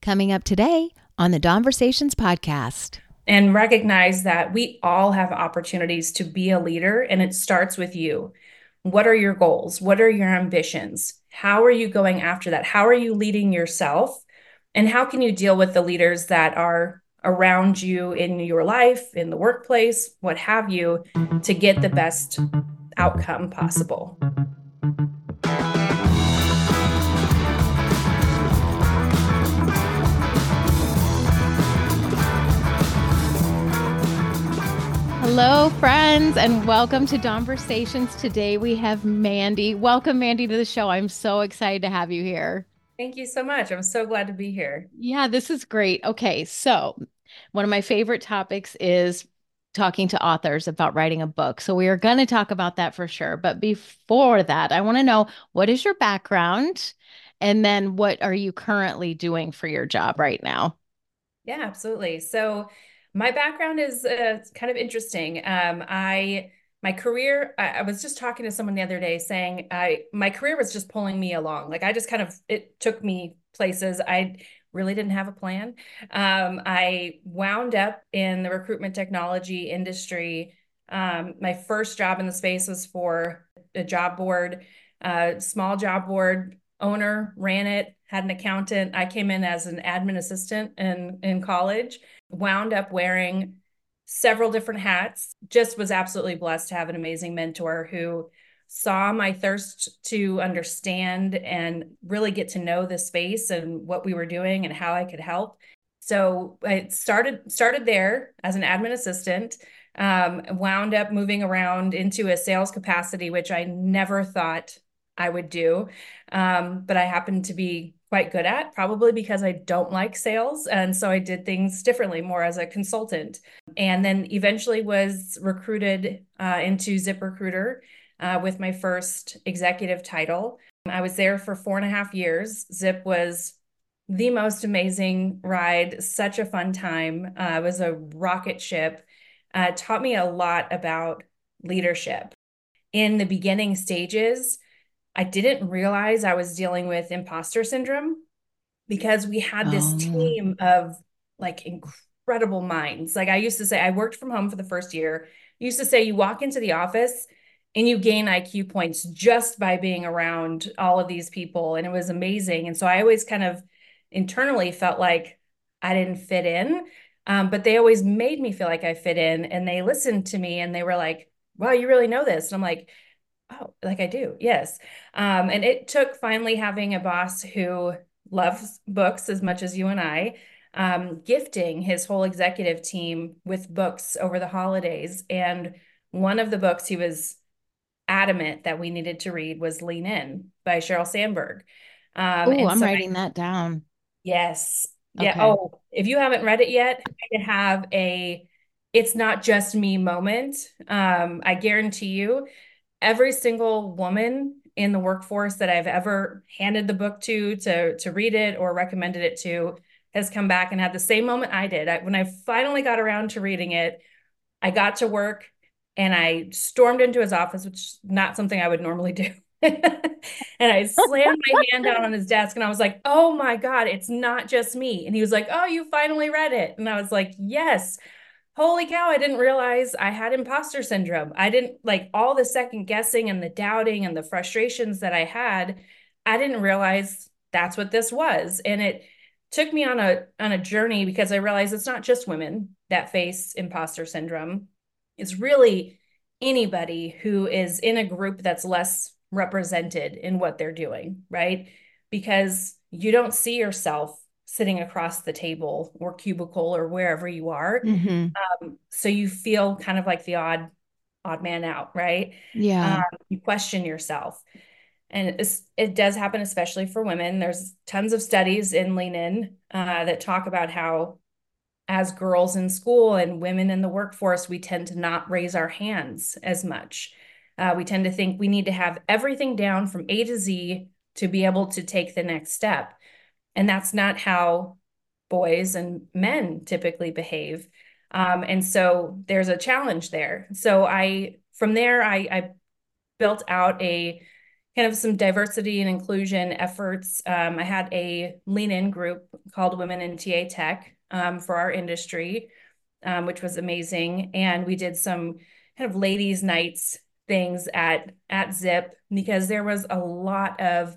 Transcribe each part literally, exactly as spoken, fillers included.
coming up today on the Donversations podcast. And recognize that we all have opportunities to be a leader, and it starts with you. What are your goals? What are your ambitions? How are you going after that? How are you leading yourself? And how can you deal with the leaders that are around you in your life, in the workplace, what have you, to get the best outcome possible? Hello, friends, and welcome to Donversations. Today we have Mandy. Welcome, Mandy, to the show. I'm so excited to have you here. Thank you so much. I'm so glad to be here. Yeah, this is great. Okay, so one of my favorite topics is talking to authors about writing a book. So we are going to talk about that for sure. But before that, I want to know, what is your background? And then what are you currently doing for your job right now? Yeah, absolutely. So my background is uh, kind of interesting. Um, I my career, I, I was just talking to someone the other day saying I my career was just pulling me along. Like I just kind of it took me places. I really didn't have a plan. Um, I wound up in the recruitment technology industry. Um, my first job in the space was for a job board, uh, small job board owner, ran it, had an accountant. I came in as an admin assistant in, in college, wound up wearing several different hats, just was absolutely blessed to have an amazing mentor who saw my thirst to understand and really get to know the space and what we were doing and how I could help. So I started started there as an admin assistant, um, wound up moving around into a sales capacity, which I never thought I would do. Um, but I happen to be quite good at, probably because I don't like sales. And so I did things differently, more as a consultant. And then eventually was recruited uh, into ZipRecruiter uh, with my first executive title. I was there for four and a half years. Zip was the most amazing ride, such a fun time. Uh, it was a rocket ship. Uh, taught me a lot about leadership. In the beginning stages, I didn't realize I was dealing with imposter syndrome because we had this Oh, team of like incredible minds. Like I used to say, I worked from home for the first year. I used to say, you walk into the office and you gain I Q points just by being around all of these people. And it was amazing. And so I always kind of internally felt like I didn't fit in. Um, but they always made me feel like I fit in, and they listened to me and they were like, wow, you really know this. And I'm like, oh, like I do. Yes. Um, and it took finally having a boss who loves books as much as you and I, um, gifting his whole executive team with books over the holidays. And one of the books he was adamant that we needed to read was Lean In by Sheryl Sandberg. Um, oh, and I'm so, writing that down. yes. Yeah. Okay. Oh, if you haven't read it yet, I could have a it's not just me moment. Um, I guarantee you every single woman in the workforce that I've ever handed the book to to to read it or recommended it to has come back and had the same moment I did. I, when I finally got around to reading it, I got to work and I stormed into his office, which is not something I would normally do. And I slammed my hand down on his desk and I was like, oh my God, it's not just me. And he was like, oh, you finally read it. And I was like, yes. Holy cow, I didn't realize I had imposter syndrome. I didn't like all the second guessing and the doubting and the frustrations that I had. I didn't realize that's what this was. And it took me on a on a journey because I realized it's not just women that face imposter syndrome. It's really anybody who is in a group that's less represented in what they're doing, right? Because you don't see yourself sitting across the table or cubicle or wherever you are. Mm-hmm. Um, so you feel kind of like the odd odd man out, right? Yeah. Um, you question yourself. And it's, it does happen, especially for women. There's tons of studies in Lean In uh, that talk about how, as girls in school and women in the workforce, we tend to not raise our hands as much. Uh, we tend to think we need to have everything down from A to Z to be able to take the next step. And that's not how boys and men typically behave. Um, and so there's a challenge there. So I, from there, I, I built out a kind of some diversity and inclusion efforts. Um, I had a lean in group called Women in T A Tech um, for our industry, um, which was amazing. And we did some kind of ladies' nights things at at Zip because there was a lot of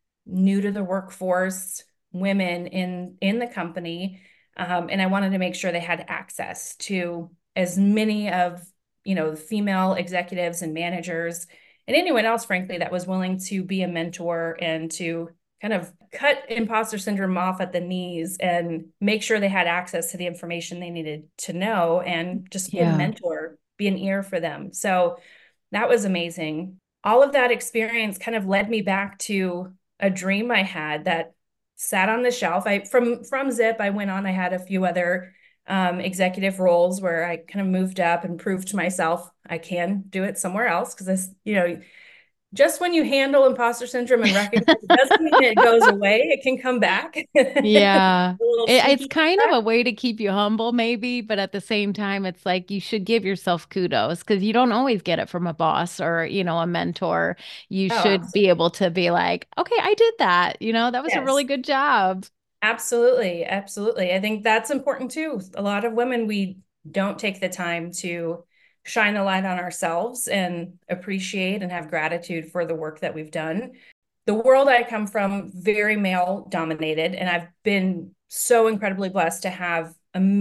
new to the workforce women in in the company, um, and I wanted to make sure they had access to as many of you know female executives and managers and anyone else, frankly, that was willing to be a mentor and to kind of cut imposter syndrome off at the knees and make sure they had access to the information they needed to know and just be a Yeah. mentor, be an ear for them. So that was amazing. All of that experience kind of led me back to a dream I had that sat on the shelf. I from from Zip, I went on, I had a few other um, executive roles where I kind of moved up and proved to myself I can do it somewhere else. Because this, you know, just when you handle imposter syndrome and recognize it doesn't mean it goes away, it can come back. Yeah. A little It, it's sneaky kind of back. a way to keep you humble, maybe, but at the same time, it's like you should give yourself kudos because you don't always get it from a boss or, you know, a mentor. You Oh, should be absolutely. able to be like, okay, I did that. You know, that was a really Yes. good job. Absolutely, absolutely. I think that's important too. A lot of women, we don't take the time to shine the light on ourselves and appreciate and have gratitude for the work that we've done. The world I come from, very male dominated, and I've been so incredibly blessed to have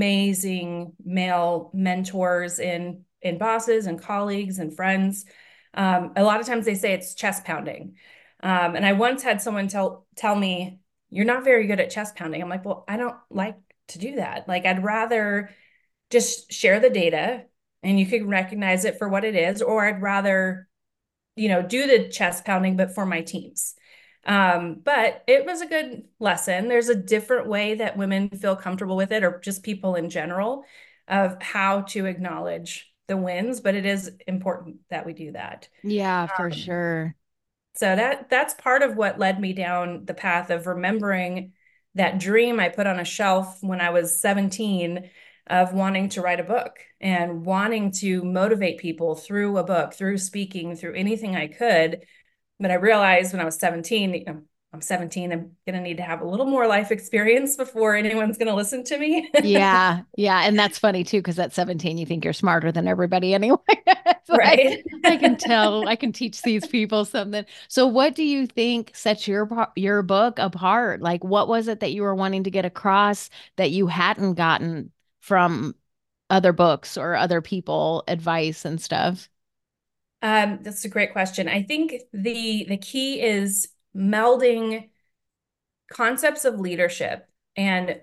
amazing male mentors and and bosses and colleagues and friends. Um, a lot of times they say it's chest pounding. Um, and I once had someone tell tell me, you're not very good at chest pounding. I'm like, well, I don't like to do that. Like, I'd rather just share the data and you can recognize it for what it is, or I'd rather, you know, do the chest pounding, but for my teams. Um, but it was a good lesson. There's a different way that women feel comfortable with it, or just people in general, of how to acknowledge the wins, but it is important that we do that. Yeah, for Um, sure. so that that's part of what led me down the path of remembering that dream I put on a shelf when I was seventeen of wanting to write a book and wanting to motivate people through a book, through speaking, through anything I could. But I realized when I was seventeen, you know, I'm seventeen, I'm going to need to have a little more life experience before anyone's going to listen to me. Yeah, yeah, and that's funny too because at seventeen you think you're smarter than everybody anyway. It's like Right. I can tell, I can teach these people something. So what do you think sets your par- your book apart? Like what was it that you were wanting to get across that you hadn't gotten from other books or other people advice and stuff? Um, that's a great question. I think the the key is melding concepts of leadership. And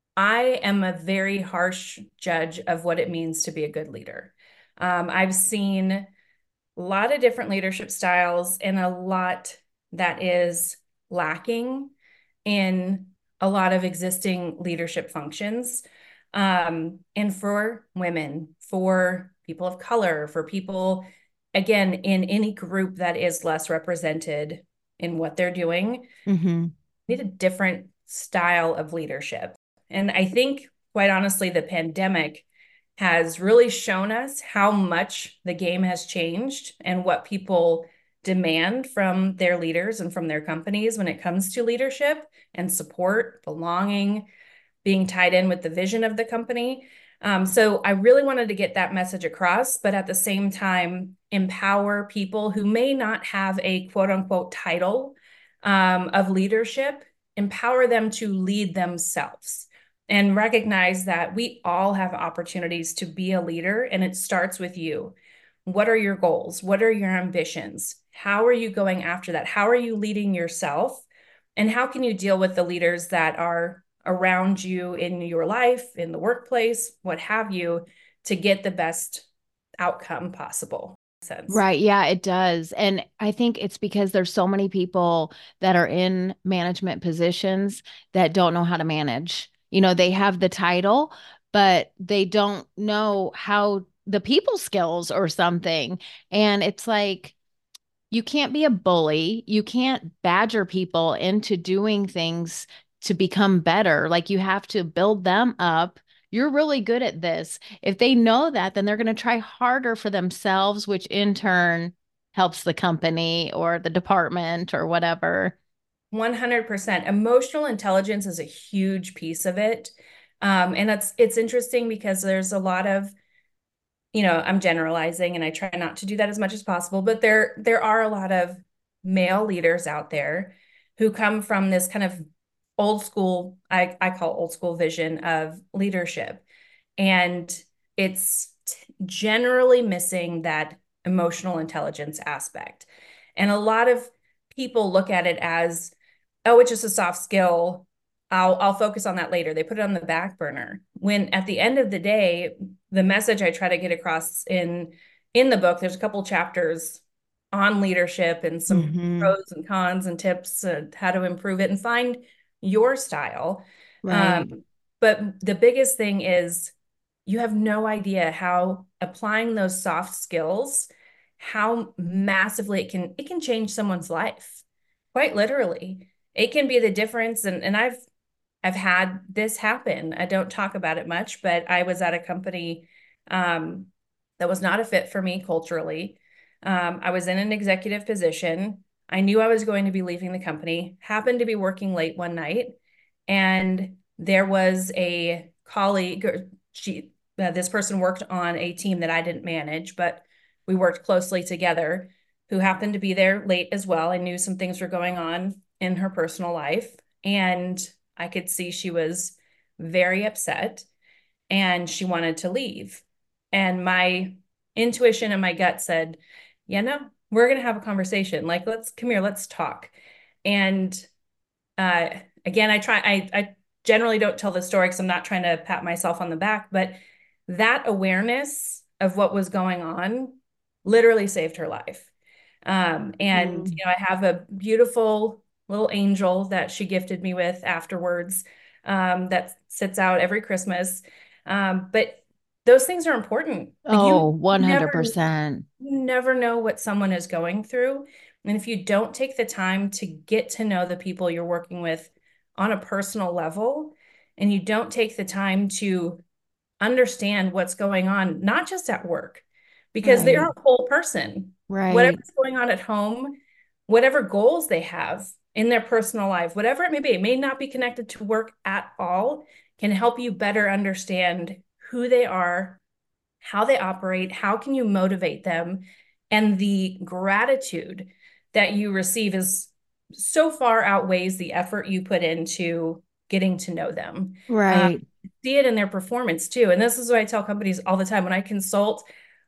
I am a very harsh judge of what it means to be a good leader. Um, I've seen a lot of different leadership styles and a lot that is lacking in a lot of existing leadership functions. Um, and for women, for people of color, for people, again, in any group that is less represented in what they're doing, Hmm. need a different style of leadership. And I think, quite honestly, the pandemic has really shown us how much the game has changed and what people demand from their leaders and from their companies when it comes to leadership and support, belonging, being tied in with the vision of the company. Um, so I really wanted to get that message across, but at the same time, empower people who may not have a quote unquote title um, of leadership, empower them to lead themselves and recognize that we all have opportunities to be a leader, and it starts with you. What are your goals? What are your ambitions? How are you going after that? How are you leading yourself? And how can you deal with the leaders that are around you in your life, in the workplace, what have you, to get the best outcome possible? Sense. Right. Yeah, it does. And I think it's because there's so many people that are in management positions that don't know how to manage. You know, they have the title, but they don't know how the people skills or something. And it's like, you can't be a bully. You can't badger people into doing things to become better. Like you have to build them up. You're really good at this. If they know that, then they're going to try harder for themselves, which in turn helps the company or the department or whatever. one hundred percent. Emotional intelligence is a huge piece of it. Um, and it's it's interesting because there's a lot of, you know, I'm generalizing and I try not to do that as much as possible, but there there are a lot of male leaders out there who come from this kind of old school, I, I call old school vision of leadership. And it's generally missing that emotional intelligence aspect. And a lot of people look at it as, oh, it's just a soft skill. I'll I'll focus on that later. They put it on the back burner. When at the end of the day, the message I try to get across in in the book, there's a couple chapters on leadership and some Hmm. pros and cons and tips and how to improve it and find your style. Right. Um, but the biggest thing is you have no idea how applying those soft skills, how massively it can it can change someone's life, quite literally. It can be the difference. And, and I've I've had this happen. I don't talk about it much, but I was at a company um, that was not a fit for me culturally. Um, I was in an executive position. I knew I was going to be leaving the company, happened to be working late one night, and there was a colleague, she, uh, this person worked on a team that I didn't manage, but we worked closely together, who happened to be there late as well. I knew some things were going on in her personal life. And I could see she was very upset and she wanted to leave. And my intuition and my gut said, yeah, no, we're going to have a conversation. Like, let's come here, let's talk. And uh, again, I try, I, I generally don't tell the story because I'm not trying to pat myself on the back, but that awareness of what was going on literally saved her life. Um, and, Mm. you know, I have a beautiful little angel that she gifted me with afterwards, um, that sits out every Christmas. Um, but those things are important. Like Oh, you never, one hundred percent. you never know what someone is going through. And if you don't take the time to get to know the people you're working with on a personal level, and you don't take the time to understand what's going on, not just at work, because they Right. are a whole person. Right. Whatever's going on at home, whatever goals they have in their personal life, whatever it may be, it may not be connected to work at all, can help you better understand who they are, how they operate, how can you motivate them, and the gratitude that you receive is so far outweighs the effort you put into getting to know them. Um, Right. see it in their performance too. And this is what I tell companies all the time when I consult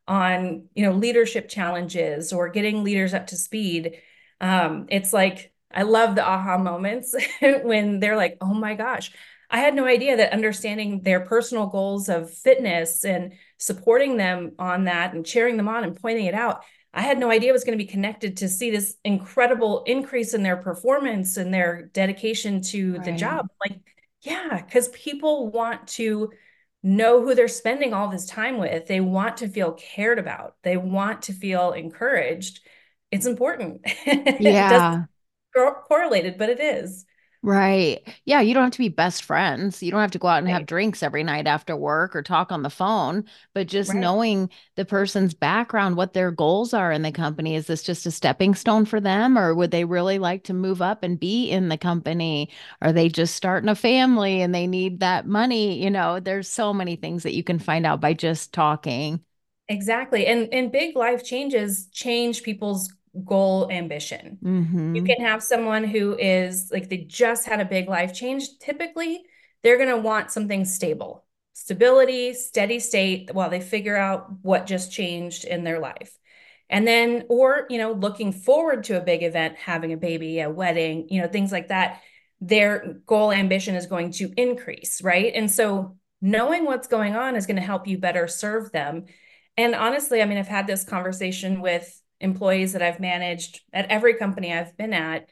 on, you know, leadership challenges or getting leaders up to speed. Um, it's like I love the aha moments when they're like, oh my gosh, I had no idea that understanding their personal goals of fitness and supporting them on that and cheering them on and pointing it out, I had no idea it was going to be connected to see this incredible increase in their performance and their dedication to the Right. job. Like, yeah, because people want to know who they're spending all this time with. They want to feel cared about. They want to feel encouraged. It's important. It doesn't Yeah. correlated, but it is. Right. Yeah, you don't have to be best friends. You don't have to go out and have Right. drinks every night after work or talk on the phone, but just Right. knowing the person's background, what their goals are in the company. Is this just a stepping stone for them, or would they really like to move up and be in the company? Are they just starting a family and they need that money? You know, there's so many things that you can find out by just talking. Exactly. And and big life changes change people's goal ambition. You Mm-hmm. can have someone who is like they just had a big life change. Typically, they're going to want something stable, stability, steady state while they figure out what just changed in their life. And then, or, you know, looking forward to a big event, having a baby, a wedding, you know, things like that, their goal ambition is going to increase, right? And so knowing what's going on is going to help you better serve them. And honestly, I mean, I've had this conversation with employees that I've managed at every company I've been at.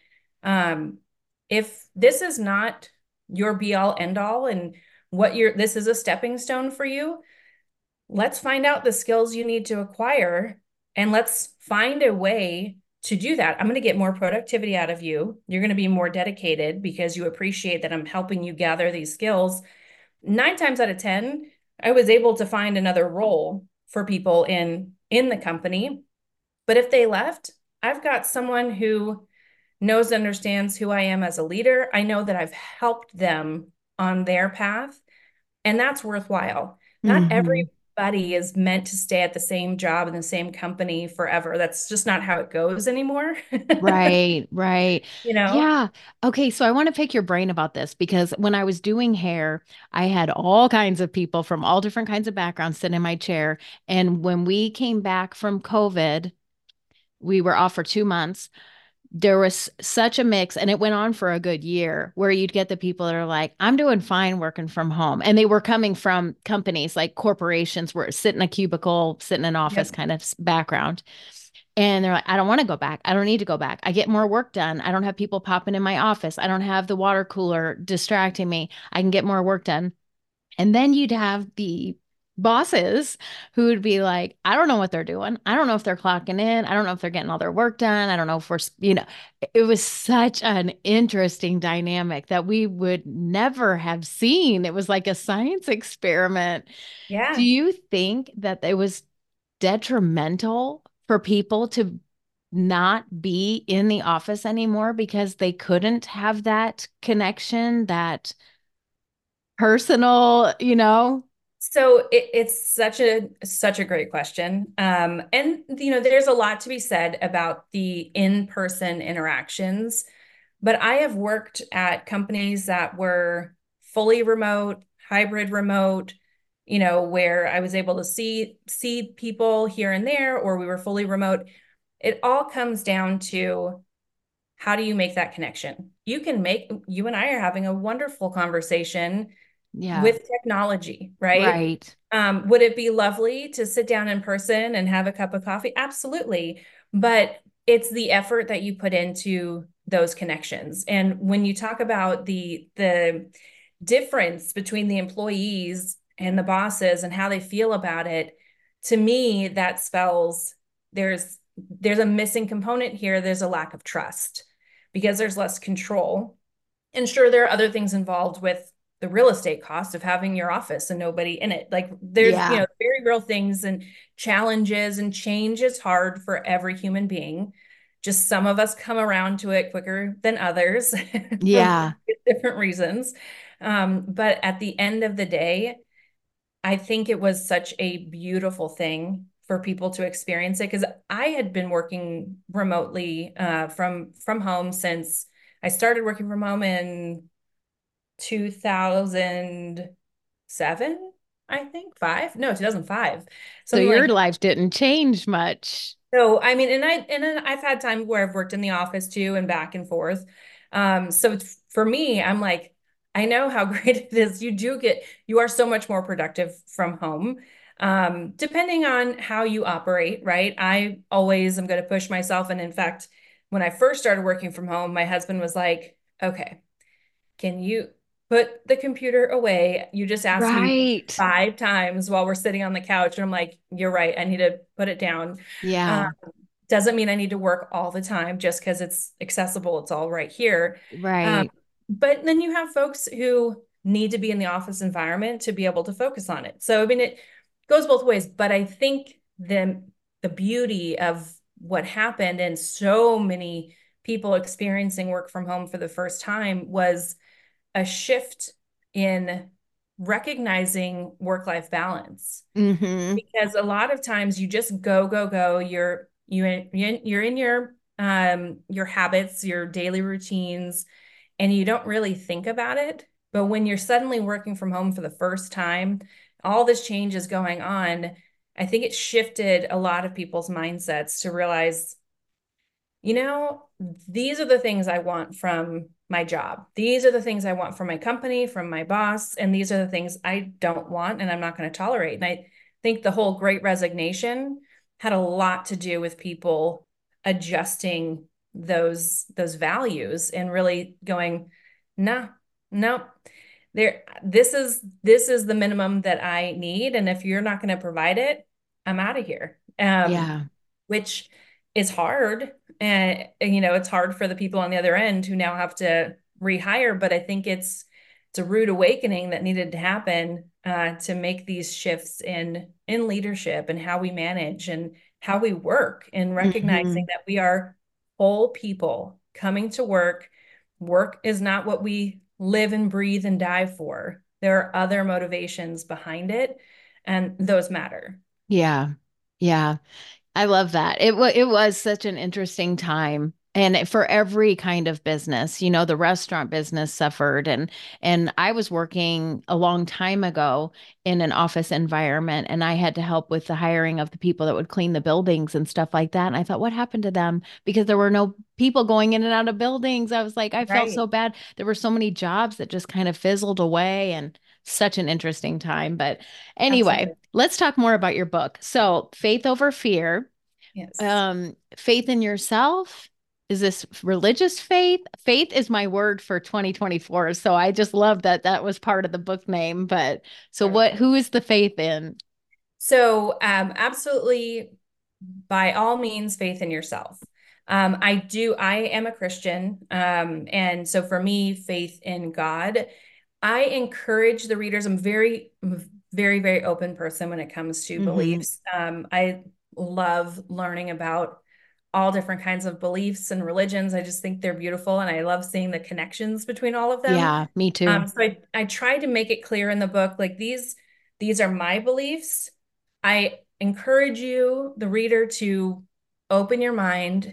Um, if this is not your be all end all and what you're, this is a stepping stone for you, let's find out the skills you need to acquire and let's find a way to do that. I'm going to get more productivity out of you. You're going to be more dedicated because you appreciate that I'm helping you gather these skills. Nine times out of ten, I was able to find another role for people in in the company But if they left, I've got someone who knows, understands who I am as a leader. I know that I've helped them on their path, and that's worthwhile. Not Hmm. everybody is meant to stay at the same job in the same company forever. That's just not how it goes anymore. Right, right. You know? Yeah. Okay, so I want to pick your brain about this because when I was doing hair, I had all kinds of people from all different kinds of backgrounds sit in my chair. And when we came back from COVID, we were off for two months. There was such a mix, and it went on for a good year where you'd get the people that are like, I'm doing fine working from home. And they were coming from companies like corporations where sit in a cubicle, sit in an office Yep. kind of background. And they're like, I don't want to go back. I don't need to go back. I get more work done. I don't have people popping in my office. I don't have the water cooler distracting me. I can get more work done. And then you'd have the bosses who would be like, I don't know what they're doing. I don't know if they're clocking in. I don't know if they're getting all their work done. I don't know if we're, you know, it was such an interesting dynamic that we would never have seen. It was like a science experiment. Do Yeah. you think that it was detrimental for people to not be in the office anymore because they couldn't have that connection, that personal, you know? So it, it's such a such a great question. Um, and you know, there's a lot to be said about the in-person interactions, but I have worked at companies that were fully remote, hybrid remote, you know, where I was able to see see people here and there, or we were fully remote. It all comes down to how do you make that connection? You can make, you and I are having a wonderful conversation Yeah, with technology, right? right. Um, would it be lovely to sit down in person and have a cup of coffee? Absolutely. But it's the effort that you put into those connections. And when you talk about the the difference between the employees and the bosses and how they feel about it, to me, that spells there's there's a missing component here. There's a lack of trust because there's less control. And sure, there are other things involved with the real estate cost of having your office and nobody in it. Like there's, you Yeah, know, very real things and challenges, and change is hard for every human being. Just some of us come around to it quicker than others for yeah. different reasons. Um, but at the end of the day, I think it was such a beautiful thing for people to experience it because I had been working remotely uh, from from home since I started working from home in two thousand seven, I think, five. No, two thousand five, So something your like. life didn't change much. So, I mean, and I and then I've had time where I've worked in the office too and back and forth. Um, so it's, for me, I'm like, I know how great it is. You do get, you are so much more productive from home. Um, depending on how you operate, right? I always am going to push myself. And in fact, when I first started working from home, my husband was like, okay, can you put the computer away? You just asked me Right. five times while we're sitting on the couch. And I'm like, you're right. I need to put it down. Um, Yeah, doesn't mean I need to work all the time just because it's accessible. It's all right here. Um, right. but then you have folks who need to be in the office environment to be able to focus on it. So, I mean, it goes both ways. But I think the, the beauty of what happened and so many people experiencing work from home for the first time was a shift in recognizing work-life balance, Mm-hmm. because a lot of times you just go go go you're you you're in your um your habits, your daily routines, and you don't really think about it. But when you're suddenly working from home for the first time, all this change is going on. I think it shifted a lot of people's mindsets to realize, you know, these are the things I want from my job. These are the things I want from my company, from my boss, and these are the things I don't want and I'm not going to tolerate. And I think the whole Great Resignation had a lot to do with people adjusting those those values and really going, no, no, there, this is this is the minimum that I need. And if you're not going to provide it, I'm out of here. Um, Yeah. which is hard. And, you know, it's hard for the people on the other end who now have to rehire. But I think it's it's a rude awakening that needed to happen uh, to make these shifts in in leadership and how we manage and how we work, and recognizing Hmm. that we are whole people coming to work. Work is not what we live and breathe and die for. There are other motivations behind it, and those matter. Yeah. Yeah. I love that. It was it was such an interesting time. And it- for every kind of business, you know, the restaurant business suffered, and and I was working a long time ago in an office environment, and I had to help with the hiring of the people that would clean the buildings and stuff like that. And I thought, what happened to them? Because there were no people going in and out of buildings. I was like, I felt Right. so bad. There were so many jobs that just kind of fizzled away, and such an interesting time. But anyway, Absolutely. let's talk more about your book. So, Faith Over Fear, Yes. um, faith in yourself. Is this religious faith? Faith is my word for twenty twenty-four. So I just love that that was part of the book name. But so what, Totally. who is the faith in? So, um, absolutely, by all means, faith in yourself. Um, I do, I am a Christian. Um, and so for me, faith in God, I encourage the readers. I'm very, very, very open person when it comes to Hmm. beliefs. Um, I love learning about all different kinds of beliefs and religions. I just think they're beautiful, and I love seeing the connections between all of them. Yeah, me Um, too. so I, I try to make it clear in the book, like these, these are my beliefs. I encourage you, the reader, to open your mind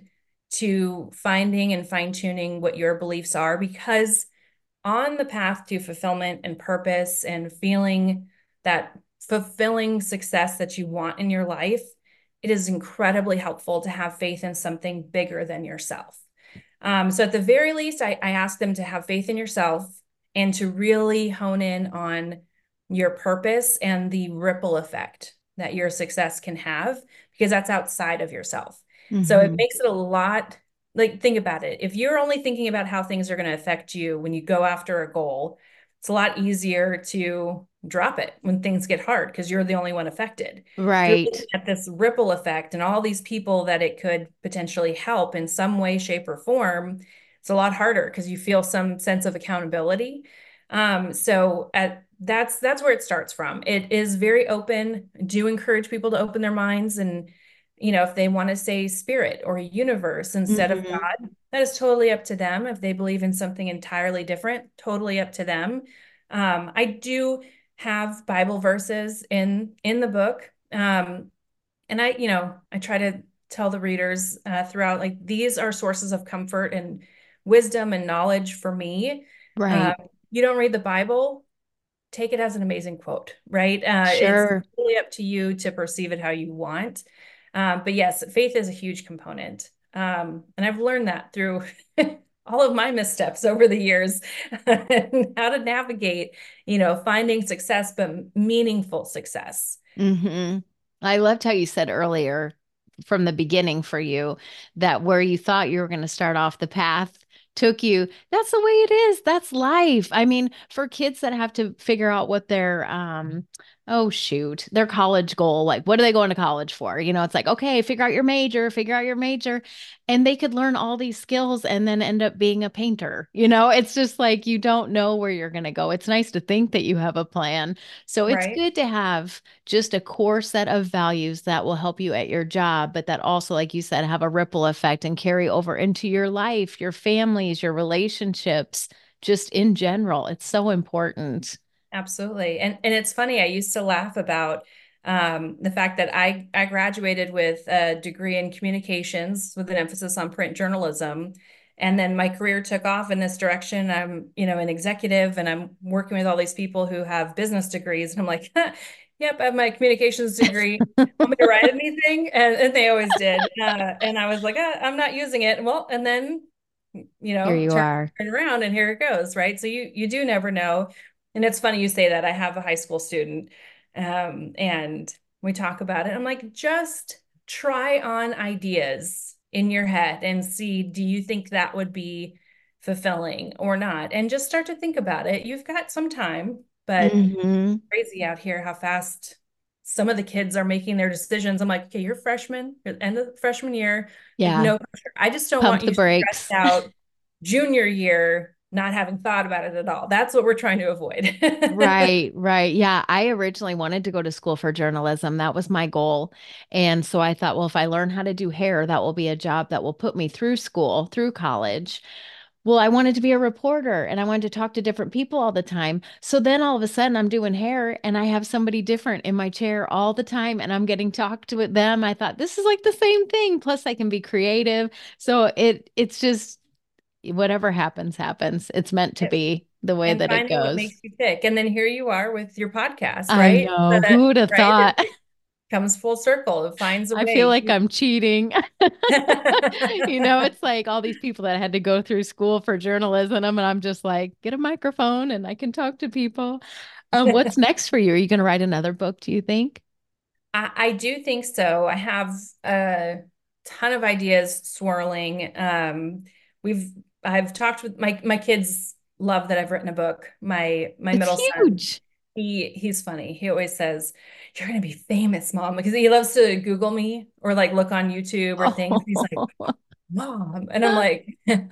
to finding and fine tuning what your beliefs are, because on the path to fulfillment and purpose and feeling that fulfilling success that you want in your life, it is incredibly helpful to have faith in something bigger than yourself. Um, so, at the very least, I, I ask them to have faith in yourself and to really hone in on your purpose and the ripple effect that your success can have, because that's outside of yourself. So, it Hmm. makes it a lot, like, think about it. If you're only thinking about how things are going to affect you when you go after a goal, it's a lot easier to drop it when things get hard because you're the only one affected. If you're looking Right. at this ripple effect and all these people that it could potentially help in some way, shape, or form, it's a lot harder because you feel some sense of accountability. Um, so at that's that's where it starts from. It is very open. Do encourage people to open their minds, and you know, if they want to say spirit or universe instead of Hmm. God, that is totally up to them. If they believe in something entirely different, totally up to them. Um, I do have Bible verses in in the book. Um, and I, you know, I try to tell the readers uh, throughout, like, these are sources of comfort and wisdom and knowledge for me. Uh, Right. you don't read the Bible, take it as an amazing quote, right? Uh, it's Sure. really up to you to perceive it how you want. Um, but yes, faith is a huge component. Um, and I've learned that through all of my missteps over the years and how to navigate, you know, finding success, but meaningful success. Hmm. I loved how you said earlier from the beginning for you that where you thought you were going to start off the path took you. That's the way it is. That's life. I mean, for kids that have to figure out what their um oh shoot, their college goal, like what are they going to college for? You know, it's like, okay, figure out your major, figure out your major. And they could learn all these skills and then end up being a painter. You know, it's just like you don't know where you're going to go. It's nice to think that you have a plan. So it's Right. good to have just a core set of values that will help you at your job, but that also, like you said, have a ripple effect and carry over into your life, your families, your relationships, just in general. It's so important. Absolutely. And and it's funny, I used to laugh about um, the fact that I I graduated with a degree in communications with an emphasis on print journalism. And then my career took off in this direction. I'm, you know, an executive, and I'm working with all these people who have business degrees. And I'm like, yep, I have my communications degree. Want me to write anything? And, and they always did. Uh, and I was like, ah, I'm not using it. Well, and then, you Here know, you turn, are. turn around and here it goes, right? So you you do never know. And it's funny you say that. I have a high school student, um, and we talk about it. I'm like, just try on ideas in your head and see, do you think that would be fulfilling or not? And just start to think about it. You've got some time, but Hmm. crazy out here how fast some of the kids are making their decisions. I'm like, okay, you're freshmen, you're end of freshman year, like Yeah. no pressure. I just don't Pump want the you stressed brakes. out junior year not having thought about it at all. That's what we're trying to avoid. Right, right. Yeah, I originally wanted to go to school for journalism. That was my goal. And so I thought, well, if I learn how to do hair, that will be a job that will put me through school, through college. Well, I wanted to be a reporter and I wanted to talk to different people all the time. So then all of a sudden I'm doing hair and I have somebody different in my chair all the time and I'm getting talked to with them. I thought this is like the same thing. Plus I can be creative. So it it's just whatever happens, happens. It's meant to be the way And that it finding what goes. makes you tick. And then here you are with your podcast, I right? So know. that, Who would have right? thought? It comes full circle. It finds a I feel way. like I'm cheating. You know, it's like all these people that had to go through school for journalism, and I'm just like, get a microphone and I can talk to people. Um, what's next for you? Are you going to write another book, do you think? I, I do think so. I have a ton of ideas swirling. Um, we've I've talked with my my kids love that I've written a book. My my It's middle son, huge. he he's funny. He always says, "You're gonna be famous, mom," because he loves to Google me or like look on YouTube or things. He's like, Oh, "Mom," and I'm like,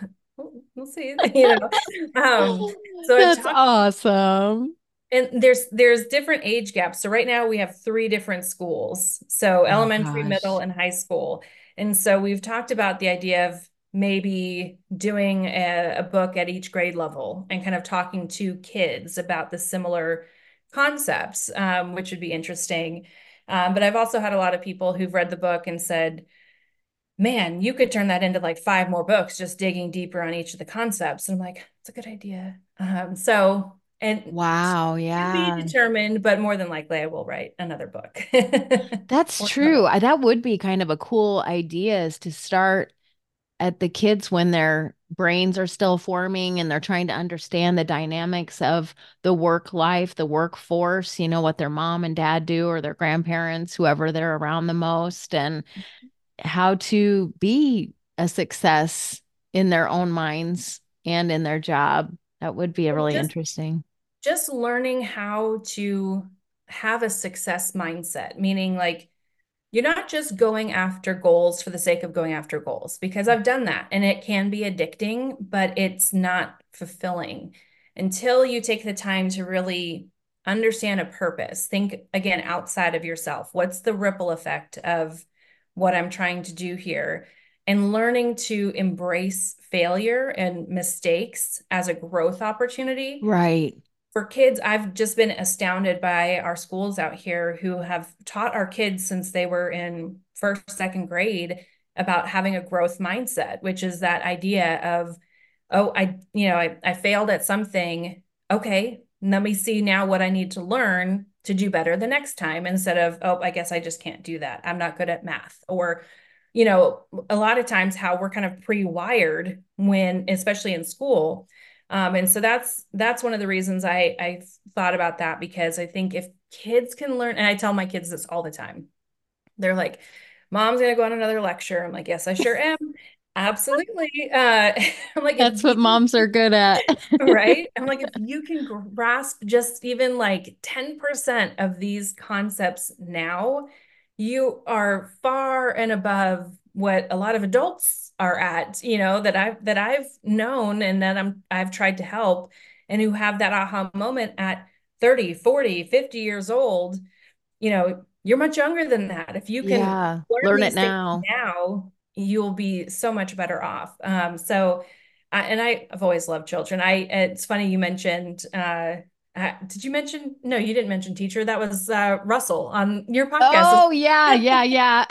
"We'll see," you know. Um, so I've that's talked awesome. and there's there's different age gaps. So right now we have three different schools. So Oh elementary, middle, gosh. and high school. And so we've talked about the idea of maybe doing a, a book at each grade level and kind of talking to kids about the similar concepts, um, which would be interesting. Um, but I've also had a lot of people who've read the book and said, man, you could turn that into like five more books, just digging deeper on each of the concepts. And I'm like, it's a good idea. Um, so, and Wow, to be yeah. determined, but more than likely I will write another book. That's Or true. several. I- That would be kind of a cool idea is to start at the kids when their brains are still forming and they're trying to understand the dynamics of the work life, the workforce, you know, what their mom and dad do or their grandparents, whoever they're around the most, and how to be a success in their own minds and in their job. That would be a Well, really just interesting. just learning how to have a success mindset, meaning like you're not just going after goals for the sake of going after goals, because I've done that and it can be addicting, but it's not fulfilling until you take the time to really understand a purpose. Think again outside of yourself. What's the ripple effect of what I'm trying to do here? And learning to embrace failure and mistakes as a growth opportunity Right. for kids, I've just been astounded by our schools out here who have taught our kids since they were in first, second grade about having a growth mindset, which is that idea of, oh, I, you know, I, I failed at something. Okay, let me see now what I need to learn to do better the next time instead of, oh, I guess I just can't do that. I'm not good at math. Or, you know, a lot of times how we're kind of pre-wired when, especially in school, um, and so that's that's one of the reasons I I thought about that because I think if kids can learn, and I tell my kids this all the time, they're like, "Mom's gonna go on another lecture." I'm like, "Yes, I sure am." Absolutely. Uh, I'm like, if That's what you moms are good at. right? I'm like, if you can grasp just even like ten percent of these concepts now, you are far and above what a lot of adults are at, you know, that I've that I've known and that I'm I've tried to help and who have that aha moment at thirty, forty, fifty years old, you know, you're much younger than that. If you can Yeah. learn Learn it these things now. now, you'll be so much better off. Um, so, I, and I, I've always loved children. I, it's funny you mentioned, uh, uh, did you mention? No, you didn't mention teacher. That was uh, Russell on your podcast. Oh, yeah, yeah, yeah.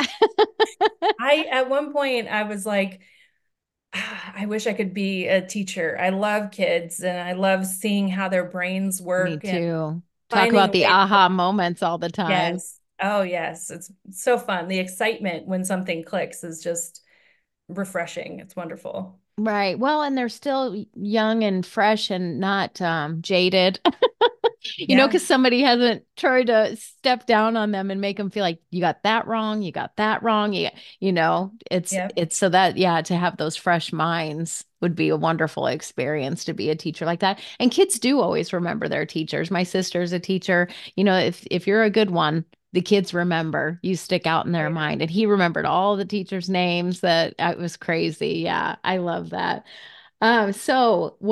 I, at one point, I was like, "Ah, I wish I could be a teacher. I love kids and I love seeing how their brains Me work and too. Talk finding about a the way to aha moments all the time. yes. Oh, yes. It's so fun. The excitement when something clicks is just refreshing. It's wonderful. Right. Well, and they're still young and fresh and not um, jaded. You know, Yeah. because somebody hasn't tried to step down on them and make them feel like you got that wrong, you got that wrong. You, you know, it's Yeah. it's so that yeah, to have those fresh minds would be a wonderful experience to be a teacher like that. And kids do always remember their teachers. My sister's a teacher. You know, if if you're a good one, the kids remember you stick out in Oh, their yeah. mind. And he remembered all the teachers' names. That it was crazy. Yeah, I love that. Um, so what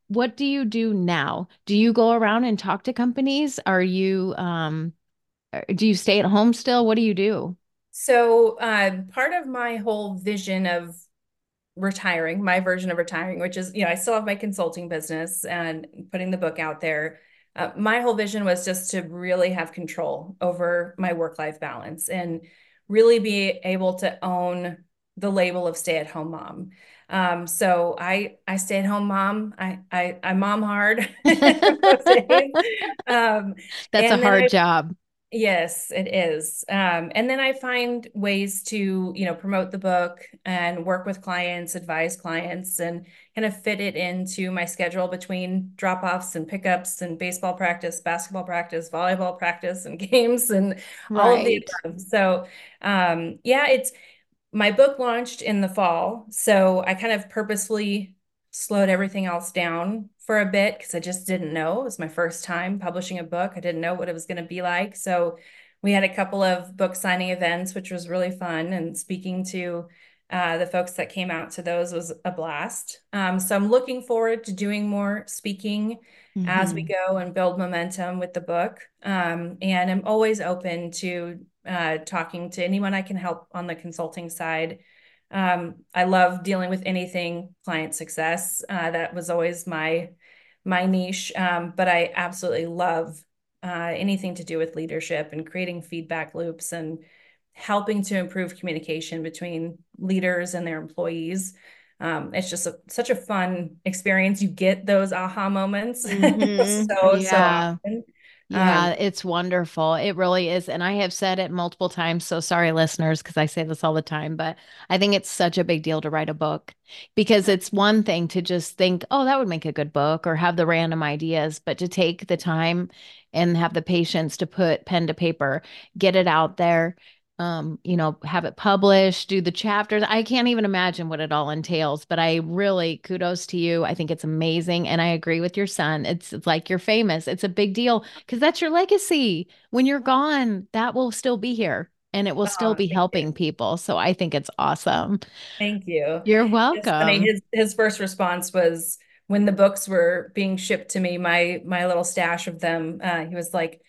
what do you do now? Do you go around and talk to companies? Are you, um, uh, do you stay at home still? What do you do? So, uh, part of my whole vision of retiring, my version of retiring, which is, you know, I still have my consulting business and putting the book out there. Uh, my whole vision was just to really have control over my work-life balance and really be able to own the label of stay-at-home mom. Um, so I I stay-at-home mom. I I I mom hard most days. Um, That's a and then hard I job. Yes, it is. Um, and then I find ways to, you know, promote the book and work with clients, advise clients, and kind of fit it into my schedule between drop-offs and pickups and baseball practice, basketball practice, volleyball practice, and games and all of the Right. above. So, um, yeah, it's my book launched in the fall, so I kind of purposefully slowed everything else down for a bit because I just didn't know. It was my first time publishing a book. I didn't know what it was going to be like. So we had a couple of book signing events, which was really fun. And speaking to uh, the folks that came out to those was a blast. Um, so I'm looking forward to doing more speaking as we Hmm. go and build momentum with the book. Um, and I'm always open to uh, talking to anyone I can help on the consulting side. Um, I love dealing with anything client success. Uh, that was always my my niche. Um, but I absolutely love uh, anything to do with leadership and creating feedback loops and helping to improve communication between leaders and their employees. Um, it's just a, such a fun experience. You get those aha moments Hmm. so, so Yeah. often. Yeah, Um, it's wonderful. It really is. And I have said it multiple times. So sorry, listeners, because I say this all the time, but I think it's such a big deal to write a book because it's one thing to just think, oh, that would make a good book or have the random ideas, but to take the time and have the patience to put pen to paper, get it out there, um, you know, have it published, do the chapters. I can't even imagine what it all entails, but I really kudos to you. I think it's amazing. And I agree with your son. It's, it's like you're famous. It's a big deal because that's your legacy. When you're gone, that will still be here and it will still oh, be thank helping you. people. So I think it's awesome. Thank you. You're It's funny. welcome. His his first response was when the books were being shipped to me, my my little stash of them. Uh, he was like,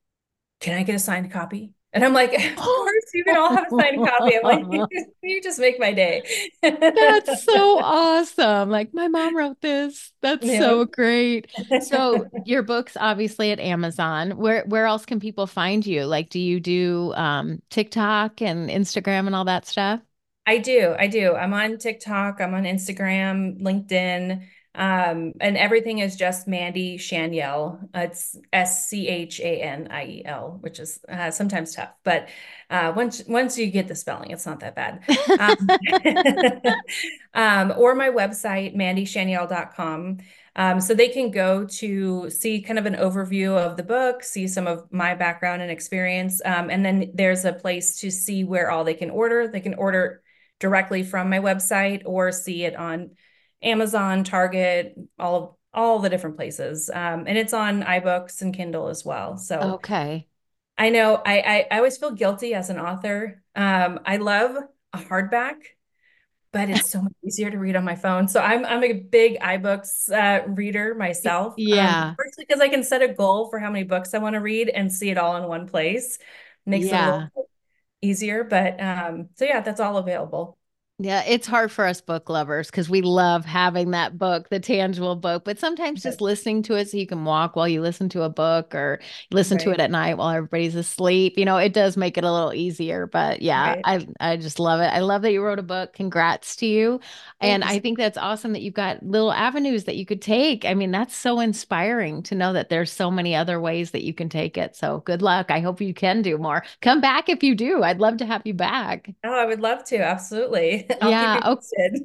"Can I get a signed copy?" And I'm like, "Of course, you can all have a signed copy." I'm like, "You just make my day." That's so awesome. Like my mom wrote this. That's Yeah. so great. So your book's obviously at Amazon. Where where else can people find you? Like do you do um TikTok and Instagram and all that stuff? I do. I do. I'm on TikTok, I'm on Instagram, LinkedIn, um, and everything is just Mandy Shaniel. Uh, It's S C H A N I E L, which is uh, sometimes tough, but uh, once once you get the spelling, it's not that bad. Um, um, or my website, mandy shaniel dot com. Um, so they can go to see kind of an overview of the book, see some of my background and experience, um, and then there's a place to see where all they can order. They can order directly from my website or see it on Amazon, Target, all all the different places. Um, and it's on iBooks and Kindle as well. So Okay. I know I, I I always feel guilty as an author. Um, I love a hardback, but it's so much easier to read on my phone. So I'm I'm a big iBooks uh, reader myself. Um, Yeah. firstly because I can set a goal for how many books I want to read and see it all in one place. Makes it a little Yeah. easier, but um, so yeah, that's all available. Yeah, it's hard for us book lovers because we love having that book, the tangible book, but sometimes just listening to it so you can walk while you listen to a book or listen to it Right, at night while everybody's asleep. You know, it does make it a little easier. But yeah, right. I I just love it. I love that you wrote a book. Congrats to you. Thank And you. I think that's awesome that you've got little avenues that you could take. I mean, that's so inspiring to know that there's so many other ways that you can take it. So good luck. I hope you can do more. Come back if you do. I'd love to have you back. Oh, I would love to. Absolutely. I'll keep Yeah. you Oh, posted.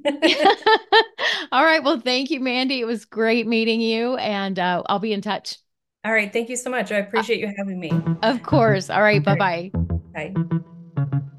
all right. Well, thank you, Mandy. It was great meeting you, and uh, I'll be in touch. All right. Thank you so much. I Uh, appreciate you having me. All of course. All right. Bye right. bye. Bye.